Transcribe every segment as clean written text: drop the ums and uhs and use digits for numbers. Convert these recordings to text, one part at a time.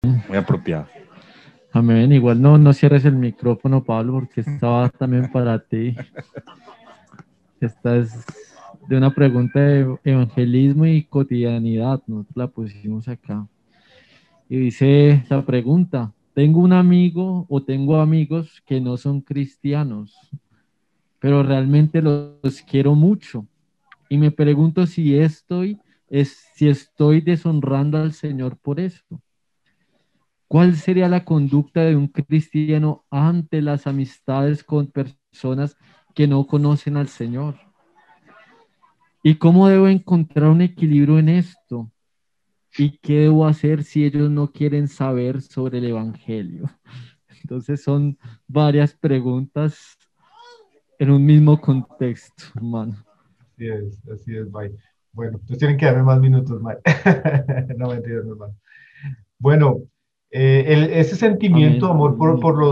muy apropiado. Amén. Igual no cierres el micrófono, Pablo, porque estaba también para ti. Esta es de una pregunta de evangelismo y cotidianidad. Nos la pusimos acá. Y dice la pregunta, tengo un amigo o tengo amigos que no son cristianos, pero realmente los quiero mucho. Y me pregunto si estoy deshonrando al Señor por esto. ¿Cuál sería la conducta de un cristiano ante las amistades con personas que no conocen al Señor? ¿Y cómo debo encontrar un equilibrio en esto? ¿Y qué debo hacer si ellos no quieren saber sobre el Evangelio? Entonces son varias preguntas en un mismo contexto, hermano. Así es, Mike. Bueno, entonces tienen que darme más minutos, Mike. No, mentira, no, hermano. Bueno, ese sentimiento de Amén. amor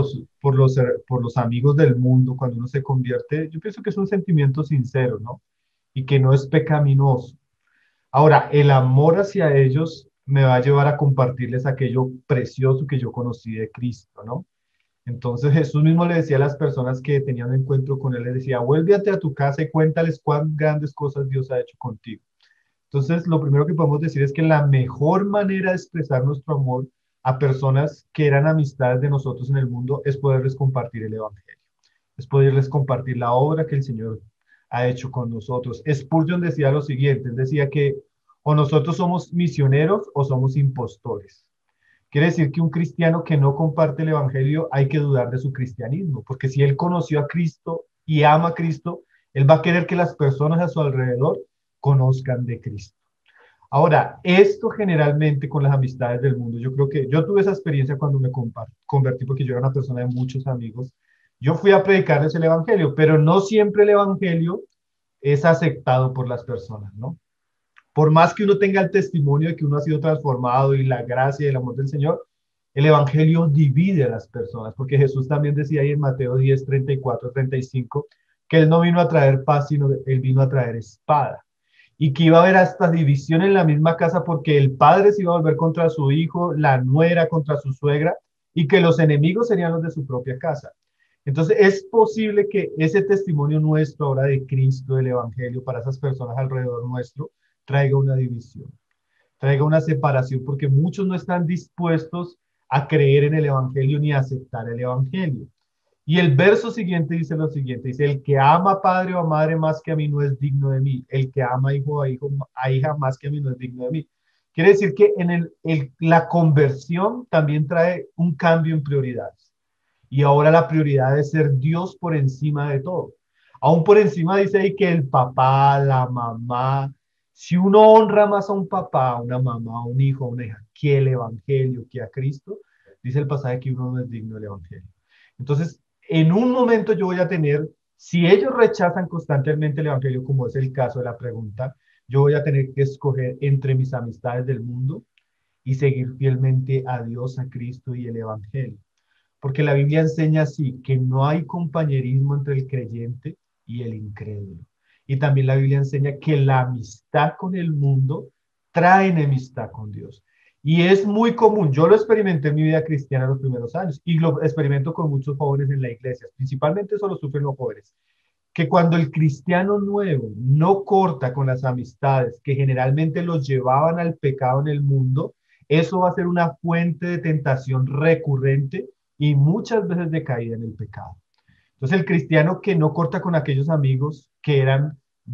por los amigos del mundo, cuando uno se convierte, yo pienso que es un sentimiento sincero, ¿no? Y que no es pecaminoso. Ahora, el amor hacia ellos me va a llevar a compartirles aquello precioso que yo conocí de Cristo, ¿no? Entonces Jesús mismo le decía a las personas que tenían un encuentro con él, le decía, vuélvete a tu casa y cuéntales cuán grandes cosas Dios ha hecho contigo. Entonces, lo primero que podemos decir es que la mejor manera de expresar nuestro amor a personas que eran amistades de nosotros en el mundo es poderles compartir el Evangelio, es poderles compartir la obra que el Señor ha hecho con nosotros. Spurgeon decía lo siguiente, él decía que o nosotros somos misioneros o somos impostores. Quiere decir que un cristiano que no comparte el Evangelio hay que dudar de su cristianismo, porque si él conoció a Cristo y ama a Cristo, él va a querer que las personas a su alrededor conozcan de Cristo. Ahora, esto generalmente con las amistades del mundo, yo creo que yo tuve esa experiencia cuando me convertí porque yo era una persona de muchos amigos. Yo fui a predicarles el Evangelio, pero no siempre el Evangelio es aceptado por las personas, ¿no? Por más que uno tenga el testimonio de que uno ha sido transformado y la gracia y el amor del Señor, el Evangelio divide a las personas, porque Jesús también decía ahí en Mateo 10, 34, 35, que Él no vino a traer paz, sino Él vino a traer espada. Y que iba a haber hasta división en la misma casa porque el padre se iba a volver contra su hijo, la nuera contra su suegra, y que los enemigos serían los de su propia casa. Entonces, es posible que ese testimonio nuestro ahora de Cristo, del Evangelio, para esas personas alrededor nuestro, traiga una división, traiga una separación, porque muchos no están dispuestos a creer en el Evangelio ni a aceptar el Evangelio. Y el verso siguiente dice lo siguiente, dice, el que ama a padre o a madre más que a mí no es digno de mí, el que ama a hijo a hija más que a mí no es digno de mí. Quiere decir que en la conversión también trae un cambio en prioridades. Y ahora la prioridad es ser Dios por encima de todo. Aún por encima dice ahí que el papá, la mamá, si uno honra más a un papá, a una mamá, a un hijo, a una hija, que el evangelio, que a Cristo, dice el pasaje que uno no es digno del evangelio. Entonces, en un momento yo voy a tener, si ellos rechazan constantemente el evangelio, como es el caso de la pregunta, yo voy a tener que escoger entre mis amistades del mundo y seguir fielmente a Dios, a Cristo y el evangelio. Porque la Biblia enseña así, que no hay compañerismo entre el creyente y el incrédulo. Y también la Biblia enseña que la amistad con el mundo trae enemistad con Dios. Y es muy común, yo lo experimenté en mi vida cristiana en los primeros años y lo experimento con muchos jóvenes en la iglesia, principalmente eso lo sufren los jóvenes, que cuando el cristiano nuevo no corta con las amistades que generalmente los llevaban al pecado en el mundo, eso va a ser una fuente de tentación recurrente y muchas veces de caída en el pecado. Entonces el cristiano que no corta con aquellos amigos que eran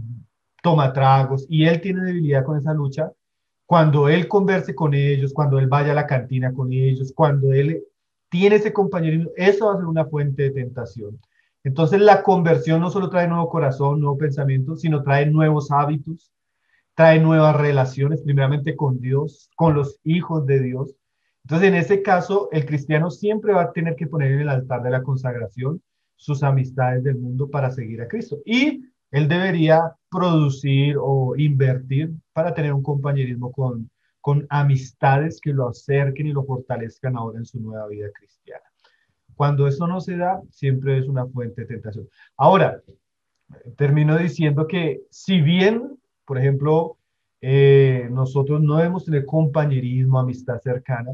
tomatragos y él tiene debilidad con esa lucha, cuando él converse con ellos, cuando él vaya a la cantina con ellos, cuando él tiene ese compañerismo, eso va a ser una fuente de tentación. Entonces la conversión no solo trae nuevo corazón, nuevo pensamiento, sino trae nuevos hábitos, trae nuevas relaciones, primeramente con Dios, con los hijos de Dios. Entonces, en ese caso, el cristiano siempre va a tener que poner en el altar de la consagración sus amistades del mundo para seguir a Cristo. Y él debería producir o invertir para tener un compañerismo con amistades que lo acerquen y lo fortalezcan ahora en su nueva vida cristiana. Cuando eso no se da, siempre es una fuente de tentación. Ahora, termino diciendo que si bien, por ejemplo, nosotros no debemos tener compañerismo, amistad cercana,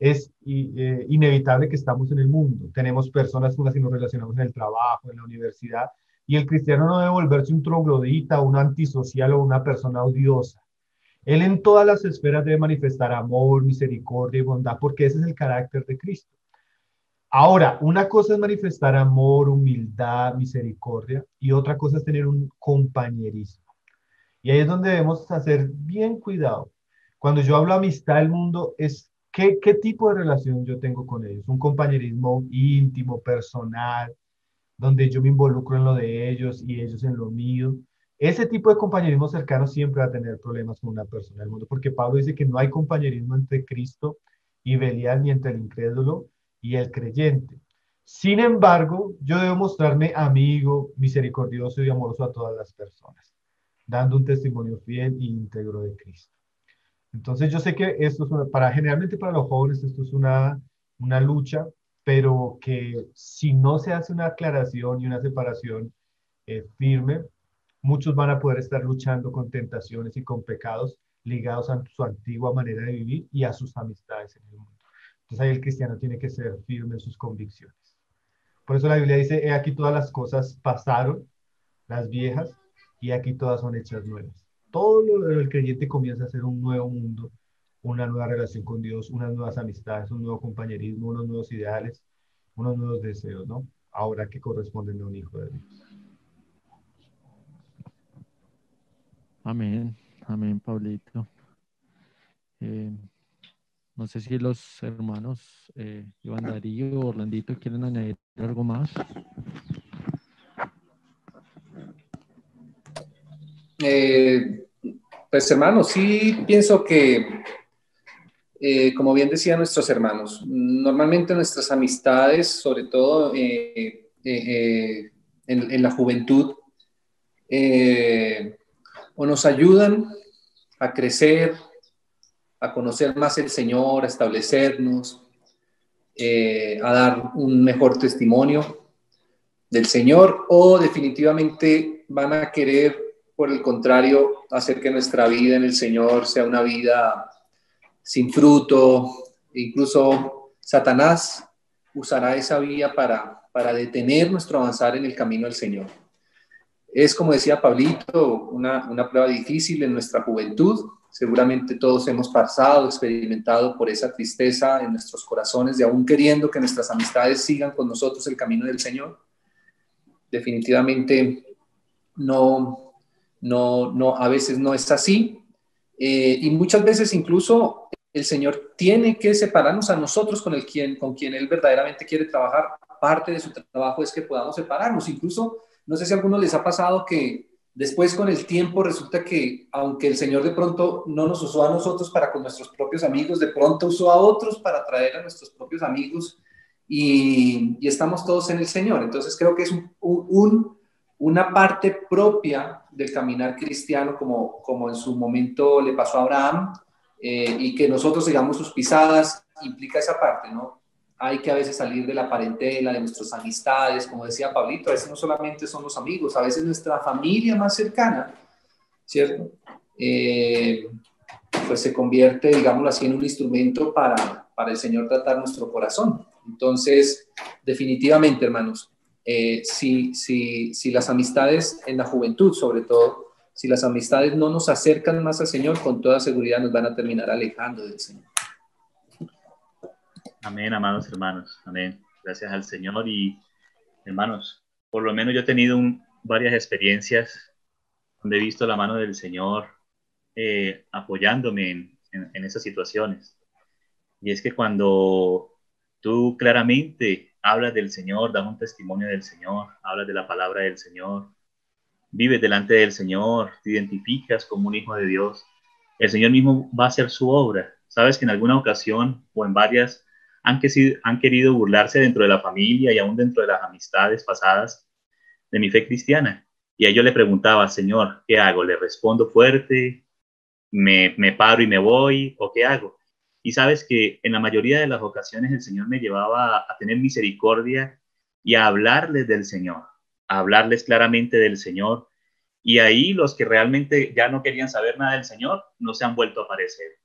inevitable que estamos en el mundo. Tenemos personas con las que nos relacionamos en el trabajo, en la universidad, y el cristiano no debe volverse un troglodita, un antisocial o una persona odiosa. Él en todas las esferas debe manifestar amor, misericordia y bondad, porque ese es el carácter de Cristo. Ahora, una cosa es manifestar amor, humildad, misericordia, y otra cosa es tener un compañerismo. Y ahí es donde debemos hacer bien cuidado. Cuando yo hablo amistad del mundo, es qué tipo de relación yo tengo con ellos. Un compañerismo íntimo, personal, donde yo me involucro en lo de ellos y ellos en lo mío. Ese tipo de compañerismo cercano siempre va a tener problemas con una persona del mundo, porque Pablo dice que no hay compañerismo entre Cristo y Belial, ni entre el incrédulo y el creyente. Sin embargo, yo debo mostrarme amigo, misericordioso y amoroso a todas las personas, dando un testimonio fiel e íntegro de Cristo. Entonces yo sé que esto es generalmente para los jóvenes esto es una lucha, pero que si no se hace una aclaración y una separación firme, muchos van a poder estar luchando con tentaciones y con pecados ligados a su antigua manera de vivir y a sus amistades en el mundo. Entonces ahí el cristiano tiene que ser firme en sus convicciones. Por eso la Biblia dice, he aquí todas las cosas pasaron, las viejas, y aquí todas son hechas nuevas. El creyente comienza a ser un nuevo mundo, una nueva relación con Dios, unas nuevas amistades, un nuevo compañerismo, unos nuevos ideales, unos nuevos deseos, ¿no? Ahora que corresponden a un hijo de Dios. Amén, amén, Pablito. Eh, no sé si los hermanos Iván Darío o Orlandito quieren añadir algo más. Pues hermanos, sí pienso que, como bien decían nuestros hermanos, normalmente nuestras amistades, sobre todo en la juventud, o nos ayudan a crecer, a conocer más el Señor, a establecernos, a dar un mejor testimonio del Señor, o definitivamente van a querer, por el contrario, hacer que nuestra vida en el Señor sea una vida sin fruto. Incluso Satanás usará esa vía para detener nuestro avanzar en el camino del Señor. Es, como decía Pablito, una prueba difícil en nuestra juventud. Seguramente todos hemos pasado, experimentado por esa tristeza en nuestros corazones de aún queriendo que nuestras amistades sigan con nosotros el camino del Señor. Definitivamente a veces no es así. Y muchas veces incluso el Señor tiene que separarnos a nosotros con quien Él verdaderamente quiere trabajar. Parte de su trabajo es que podamos separarnos. Incluso, no sé si a algunos les ha pasado que después con el tiempo resulta que, aunque el Señor de pronto no nos usó a nosotros para con nuestros propios amigos, de pronto usó a otros para traer a nuestros propios amigos y estamos todos en el Señor. Entonces creo que es una parte propia del caminar cristiano, como en su momento le pasó a Abraham, y que nosotros sigamos sus pisadas, implica esa parte, ¿no? Hay que a veces salir de la parentela, de nuestras amistades, como decía Pablito, a veces no solamente son los amigos, a veces nuestra familia más cercana, ¿cierto? Pues se convierte, digámoslo así, en un instrumento para el Señor tratar nuestro corazón. Entonces, definitivamente, hermanos, si las amistades en la juventud, sobre todo, si las amistades no nos acercan más al Señor, con toda seguridad nos van a terminar alejando del Señor. Amén, amados hermanos. Amén. Gracias al Señor. Y hermanos, por lo menos yo he tenido varias experiencias donde he visto la mano del Señor apoyándome en esas situaciones. Y es que cuando tú claramente hablas del Señor, das un testimonio del Señor, hablas de la palabra del Señor, vives delante del Señor, te identificas como un hijo de Dios, el Señor mismo va a hacer su obra. Sabes que en alguna ocasión o en varias han querido burlarse dentro de la familia y aún dentro de las amistades pasadas de mi fe cristiana. Y a yo le preguntaba, Señor, ¿qué hago? ¿Le respondo fuerte? ¿Me paro y me voy? ¿O qué hago? Y sabes que en la mayoría de las ocasiones el Señor me llevaba a tener misericordia y a hablarles del Señor, a hablarles claramente del Señor. Y ahí los que realmente ya no querían saber nada del Señor no se han vuelto a aparecer.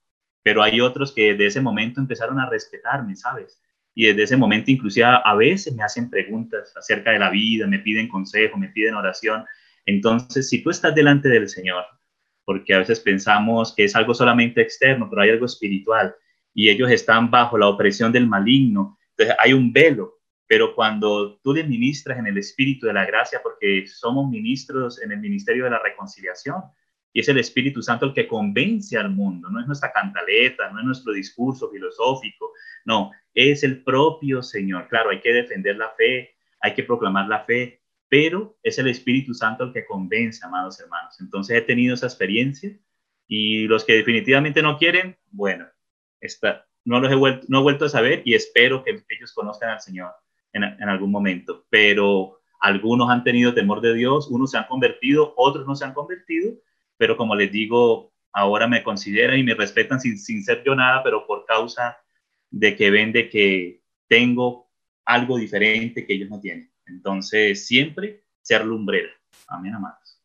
pero hay otros que desde ese momento empezaron a respetarme, ¿sabes? Y desde ese momento inclusive a veces me hacen preguntas acerca de la vida, me piden consejo, me piden oración. Entonces, si tú estás delante del Señor, porque a veces pensamos que es algo solamente externo, pero hay algo espiritual, y ellos están bajo la opresión del maligno, entonces hay un velo, pero cuando tú le ministras en el espíritu de la gracia, porque somos ministros en el ministerio de la reconciliación, y es el Espíritu Santo el que convence al mundo, no es nuestra cantaleta, no es nuestro discurso filosófico, no, es el propio Señor. Claro, hay que defender la fe, hay que proclamar la fe, pero es el Espíritu Santo el que convence, amados hermanos. Entonces he tenido esa experiencia, y los que definitivamente no quieren, bueno, no los he vuelto a saber, y espero que ellos conozcan al Señor en algún momento, pero algunos han tenido temor de Dios, unos se han convertido, otros no se han convertido, pero como les digo, ahora me consideran y me respetan sin ser yo nada, pero por causa de que ven de que tengo algo diferente que ellos no tienen. Entonces, siempre ser lumbrera. Amén, amados.